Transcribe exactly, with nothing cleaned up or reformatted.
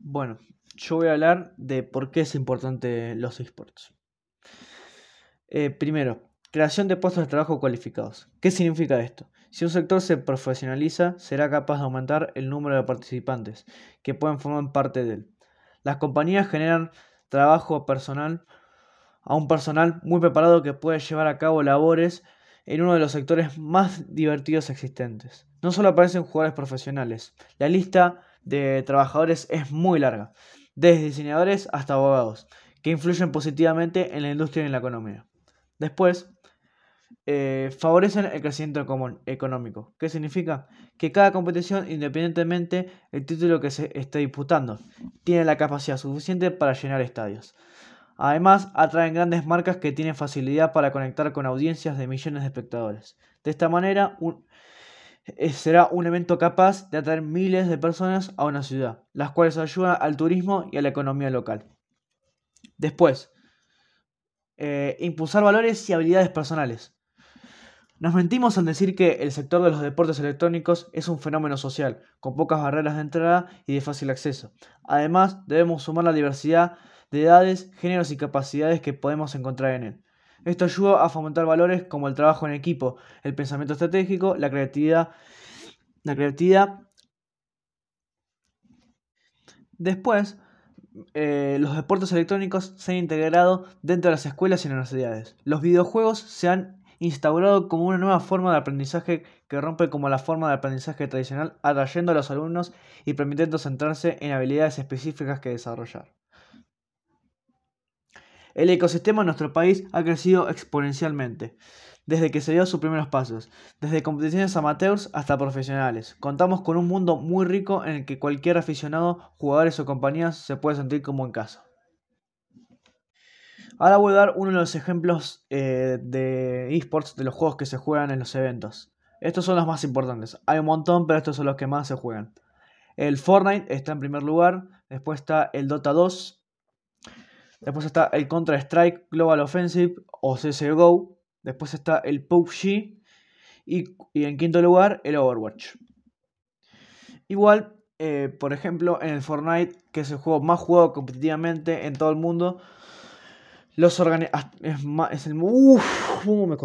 Bueno, yo voy a hablar de por qué es importante los esports. Eh, primero, creación de puestos de trabajo cualificados. ¿Qué significa esto? Si un sector se profesionaliza, será capaz de aumentar el número de participantes que pueden formar parte de él. Las compañías generan trabajo personal a un personal muy preparado que puede llevar a cabo labores en uno de los sectores más divertidos existentes. No solo aparecen jugadores profesionales, la lista de trabajadores es muy larga, desde diseñadores hasta abogados, que influyen positivamente en la industria y en la economía. Después, eh, favorecen el crecimiento común- económico. ¿Qué significa? Que cada competición, independientemente del título que se esté disputando, tiene la capacidad suficiente para llenar estadios. Además, atraen grandes marcas que tienen facilidad para conectar con audiencias de millones de espectadores. De esta manera, un- eh, será un evento capaz de atraer miles de personas a una ciudad, las cuales ayudan al turismo y a la economía local. Después, eh, impulsar valores y habilidades personales. Nos mentimos al decir que el sector de los deportes electrónicos es un fenómeno social, con pocas barreras de entrada y de fácil acceso. Además, debemos sumar la diversidad de edades, géneros y capacidades que podemos encontrar en él. Esto ayuda a fomentar valores como el trabajo en equipo, el pensamiento estratégico, la creatividad, la creatividad. Después, eh, los deportes electrónicos se han integrado dentro de las escuelas y universidades. Los videojuegos se han instaurado como una nueva forma de aprendizaje que rompe como la forma de aprendizaje tradicional, atrayendo a los alumnos y permitiendo centrarse en habilidades específicas que desarrollar. El ecosistema en nuestro país ha crecido exponencialmente desde que se dio sus primeros pasos, desde competiciones amateurs hasta profesionales. Contamos con un mundo muy rico en el que cualquier aficionado, jugadores o compañías se puede sentir como en casa. Ahora voy a dar uno de los ejemplos eh, de esports de los juegos que se juegan en los eventos. Estos son los más importantes. Hay un montón, pero estos son los que más se juegan. El Fortnite está en primer lugar. Después está el Dota dos. Después está el Counter-Strike Global Offensive o C S G O. Después está el P U B G. Y, y en quinto lugar, el Overwatch. Igual, eh, por ejemplo, en el Fortnite, que es el juego más jugado competitivamente en todo el mundo, los organi- es, ma- es el... Uf, ¿cómo me